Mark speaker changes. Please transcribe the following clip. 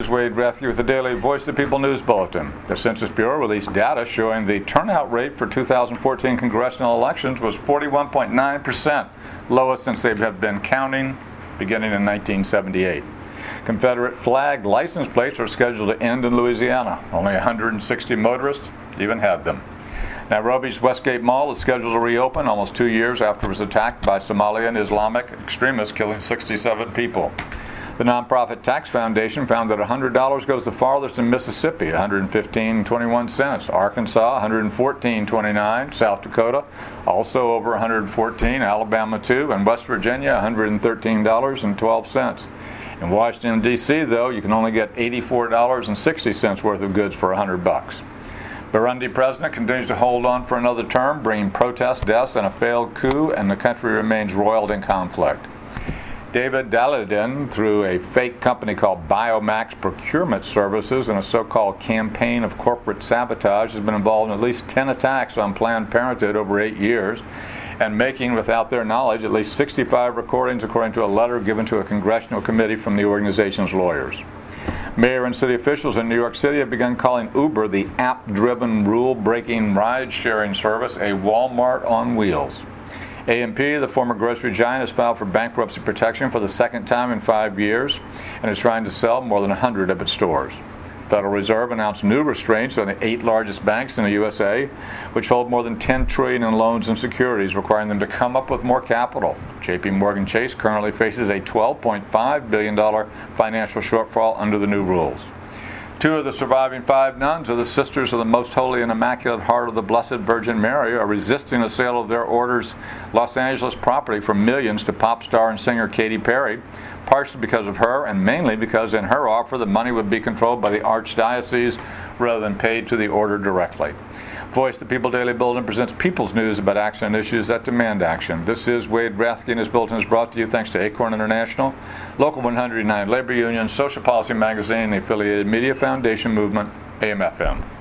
Speaker 1: is Wade Rathke with the Daily Voice of the People News Bulletin. The Census Bureau released data showing the turnout rate for 2014 congressional elections was 41.9%, lowest since they have been counting beginning in 1978. Confederate flag license plates are scheduled to end in Louisiana. Only 160 motorists even had them. Nairobi's Westgate Mall is scheduled to reopen almost 2 years after it was attacked by Somalian Islamic extremists, killing 67 people. The nonprofit Tax Foundation found that $100 goes the farthest in Mississippi, $115.21, Arkansas, $114.29, South Dakota, also over $114, Alabama too, and West Virginia, $113.12. In Washington, D.C., though, you can only get $84.60 worth of goods for $100. Burundi president continues to hold on for another term, bringing protests, deaths, and a failed coup, and the country remains roiled in conflict. David Daladin, through a fake company called Biomax Procurement Services and a so-called campaign of corporate sabotage, has been involved in at least 10 attacks on Planned Parenthood over 8 years, and making, without their knowledge, at least 65 recordings, according to a letter given to a congressional committee from the organization's lawyers. Mayor and city officials in New York City have begun calling Uber, the app-driven, rule-breaking ride-sharing service, a Walmart on wheels. A&P, the former grocery giant, has filed for bankruptcy protection for the second time in 5 years and is trying to sell more than 100 of its stores. The Federal Reserve announced new restraints on the 8 largest banks in the USA, which hold more than $10 trillion in loans and securities, requiring them to come up with more capital. J.P. Morgan Chase currently faces a $12.5 billion financial shortfall under the new rules. 2 of the surviving 5 nuns are the Sisters of the Most Holy and Immaculate Heart of the Blessed Virgin Mary, are resisting the sale of their order's Los Angeles property for millions to pop star and singer Katy Perry, partially because of her and mainly because in her offer the money would be controlled by the Archdiocese rather than paid to the order directly. Voice of the People Daily Bulletin presents people's news about action and issues that demand action. This is Wade Rathke, and his bulletin is brought to you thanks to Acorn International, Local 109 Labor Union, Social Policy Magazine, and the affiliated Media Foundation Movement, AM/FM.